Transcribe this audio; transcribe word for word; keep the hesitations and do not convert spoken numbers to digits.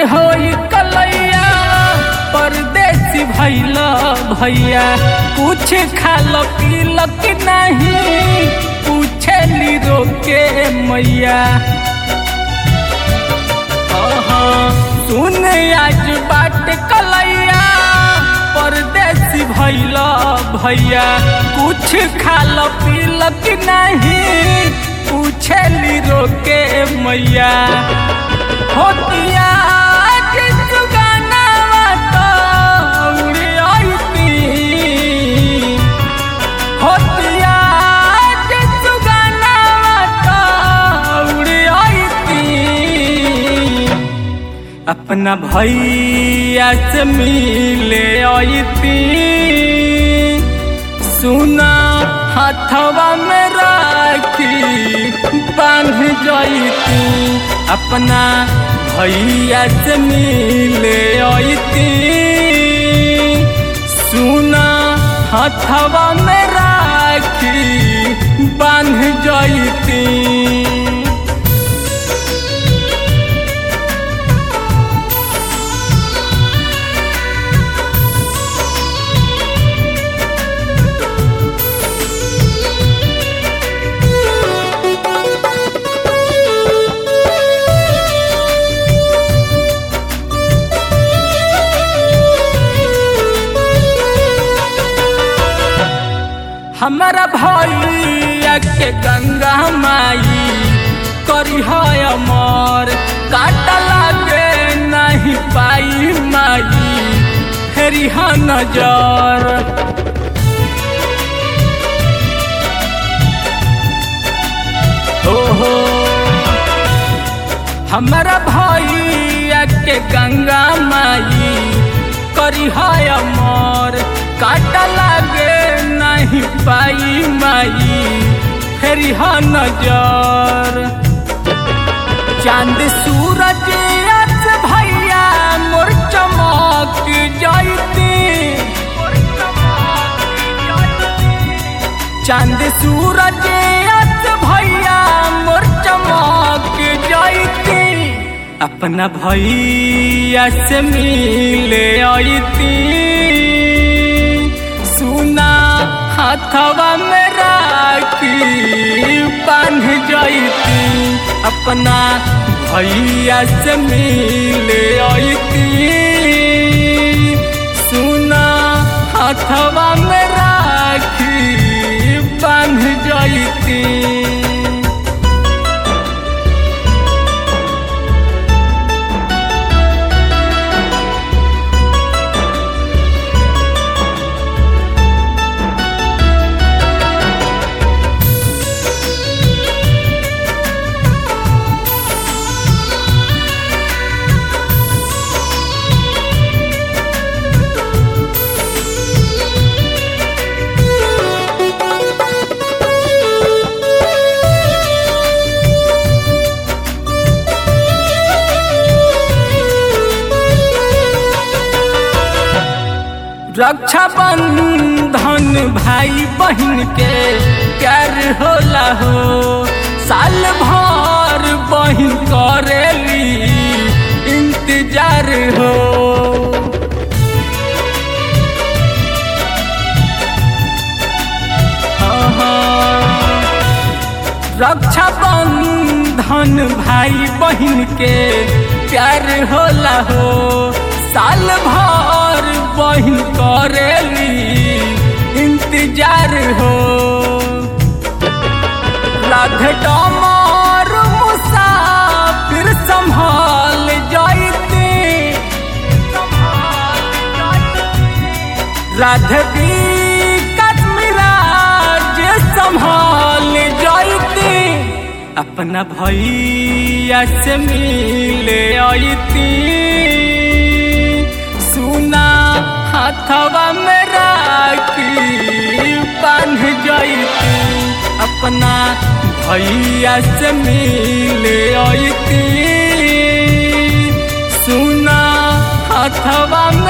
होई कलैया परदेसी भैला भैया कुछ खाल पील कि नहीं पूछेली रोके मैया। सुन आज बाट कलैया परदेसी भैला भैया कुछ खाल पील कि नहीं पूछेली रोके मैया। होतिया अपना भैया से मिले आईती सुना हाथवा में राखी बांध जाईती। अपना भैया से मिले आईती सुना हाथवा में राखी बांध जाईती। हमारा भैया के गंगा माई करी है अमर काट लागे नहीं पाई माई फेरी है नजर। ओहो हमारा भैया के गंगा माई करी है अमर काट लागे नहीं पाई माई फेरी है नजर। चांद सूरज आज भैया मोर चमक जाईती। चांद सूरज आज भैया मोर चमक जाईती। अपना भैया से मिले आईती सुना हाथवा में राखी बांध जाईती। अपना भैया से मिले आईती सुना हाथवा में राखी बांध जाईती। रक्षा बंधन भाई बहन के प्यार होला हो साल भर बहन करेली इंतजार हो। रक्षा बंधन भाई बहन के प्यार होला हो साल भर बहन करेली इंतजार हो। राधे डमर मुसाफिर संभाल जाईती। राधे कश्मीराज संभाल जाईती। अपना भैया से मिले आईती सुना हाथवा में राखी बांध जाईती। अपना भैया से मिले आईती सुना हाथवा